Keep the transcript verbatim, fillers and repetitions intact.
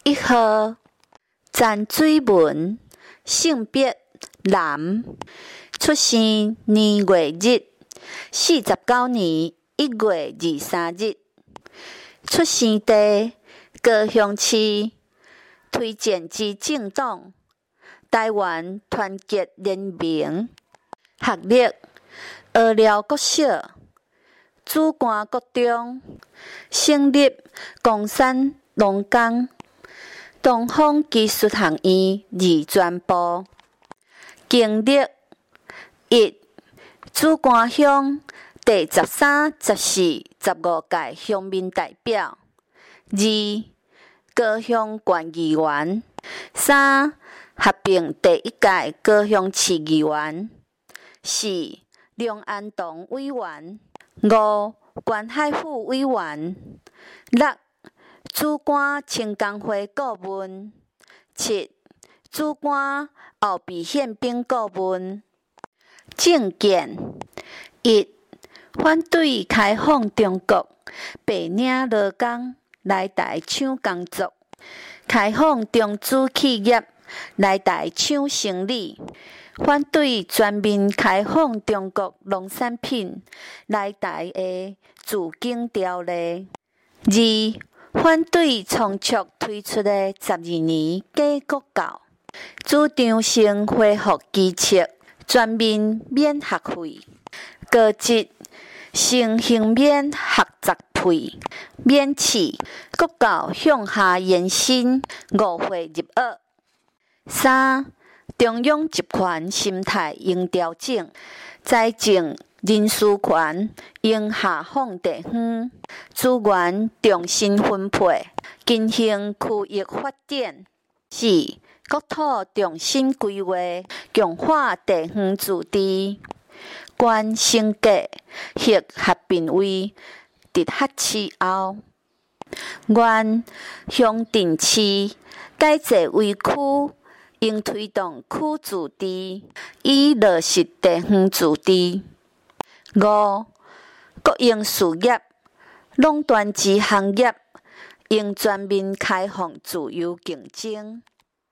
一号，詹水文，性别男，出生年月日四十九年一月二三日，出生地高雄市，推荐之政党台湾团结联盟，学历学寮国小，主官国中，成立共产农工东方技术学院二专部，经历一主官乡第十三、十四、十五届乡民代表，二高雄县议员，三合并第一届高雄市议员，四龙安堂委员，五关海府委员，六主管青工会顾问，七主管后备宪兵顾问。政见一反对开放中国白领劳工来台抢工作，开放中资企业来台抢生理，反对全面开放中国农产品来台的自经条例。二反对仓促推出的十二年假国教，主张性恢复机测全面免学费，高职性行免学杂费，免试国教向下延伸五岁入学。三中央集权心态应调整，财政人事权应下放地方，资源重新分配，进行区域发展。四国土重新规划，强化地方自治，县升格或合并为直辖市后，原乡镇市改制为区，应推动区自治，以落实地方自治。五国营事业、垄断制行业应全面开放自由竞争。